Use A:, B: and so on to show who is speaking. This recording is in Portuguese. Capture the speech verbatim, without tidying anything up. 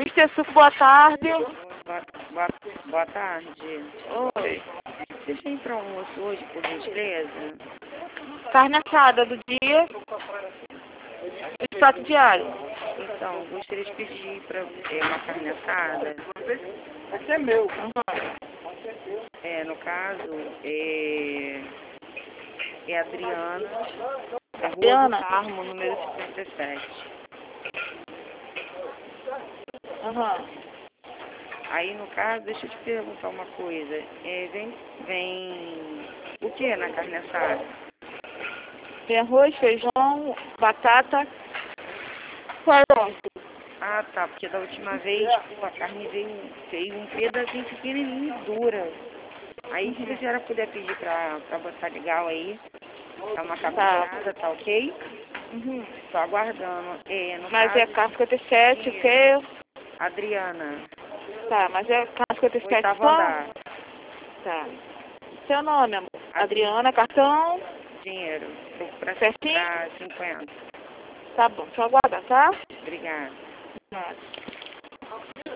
A: mister Suco, boa tarde.
B: Boa, boa, boa tarde. Oi. Deixa eu ir para o almoço hoje, por gentileza.
A: Carne assada do dia. Os pratos diários.
B: Então, gostaria de pedir para é, uma carne assada.
C: Esse é meu.
A: Uhum.
B: É, no caso, é, é Adriana, é Rua
A: Adriana?
B: do Carmo, número cinquenta e sete.
A: Uhum.
B: Aí, no caso, deixa eu te perguntar uma coisa. É, vem, vem o que na carne assada?
A: Tem arroz, feijão, batata, feijão.
B: Ah, tá, porque da última vez, pô, a carne veio, veio um pedacinho pequenininho e dura. Aí, se a senhora puder pedir pra, pra botar legal aí, dá uma caprichada, tá ok?
A: Uhum.
B: Tô aguardando. É, no
A: Mas
B: caso,
A: é K cinquenta e sete, o quê?
B: Adriana,
A: Tá, mas é K cinquenta e sete
B: oitavo
A: só?
B: andar.
A: Tá. Seu nome, amor?
B: Adri-
A: Adriana, cartão?
B: Dinheiro, tô pra,
A: Certinho?
B: pra cinquenta.
A: Tá bom, só aguardar, tá?
B: Obrigada.
A: Nada.